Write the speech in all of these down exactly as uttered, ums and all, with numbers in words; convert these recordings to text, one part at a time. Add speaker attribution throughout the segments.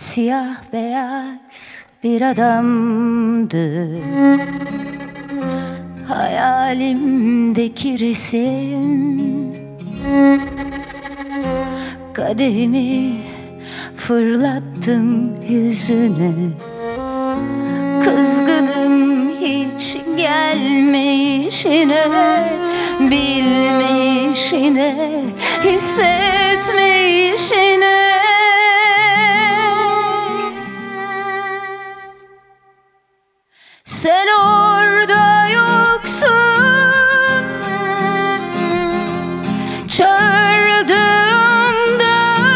Speaker 1: Siyah beyaz bir adamdı hayalimdeki resim. Kadehimi fırlattım yüzüne, kızgınım hiç gelmeyişine, bilmeyişine, hissetmeyişine. Sen orada yoksun, çağırdığımda,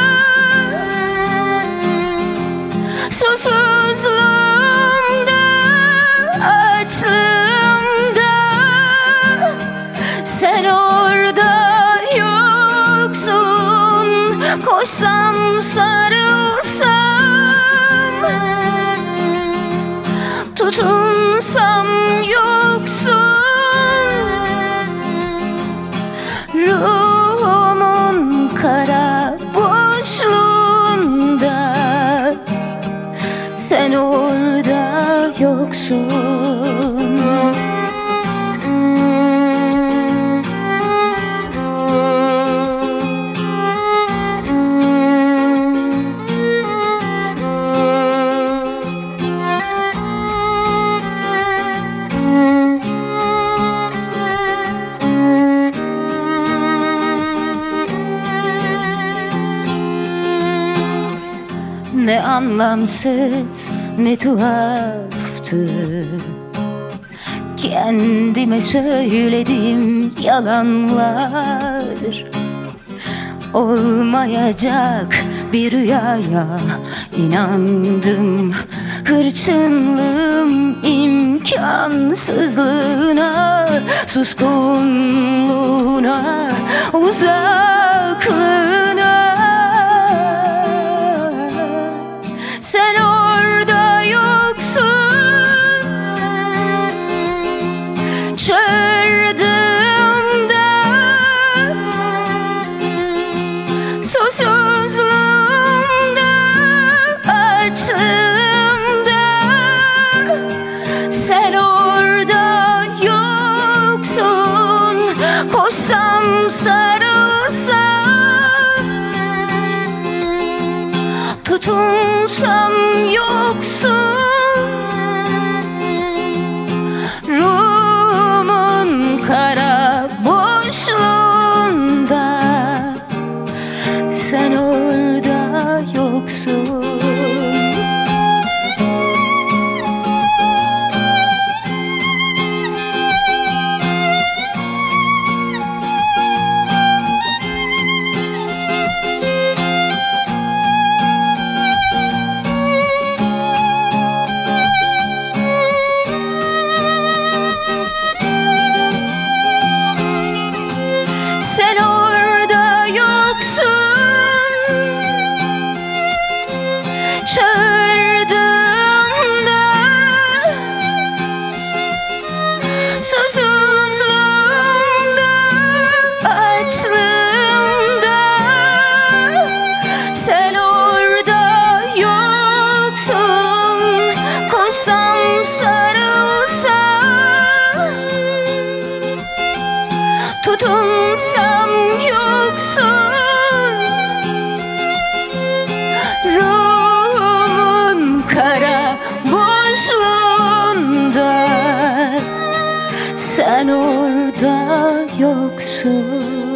Speaker 1: susuzluğumda, açlığımda. Sen orada yoksun, koşsam sarılsam, tutunsam yoksun. Ruhumun kara boşluğunda sen orada yoksun. Ne anlamsız, ne tuhaftı kendime söylediğim yalanlar. Olmayacak bir rüyaya inandım, hırçınlığım imkansızlığına, suskunluğuna, uzaklığına. Sen orada yoksun, çağırdığımda, susuzluğumda, açlığımda. Sen orada yoksun, koşsam sarılsam, tutunsam yoksun. Ruhumun kara boşluğunda sen orada yoksun. Sen orada yoksun, çağırdığımda, susuzluğumda, açlığımda. Sen orada yoksun, koşsam sarılsam, tutunsam yoksun. Ruhumun kara boşluğunda sen orada yoksun.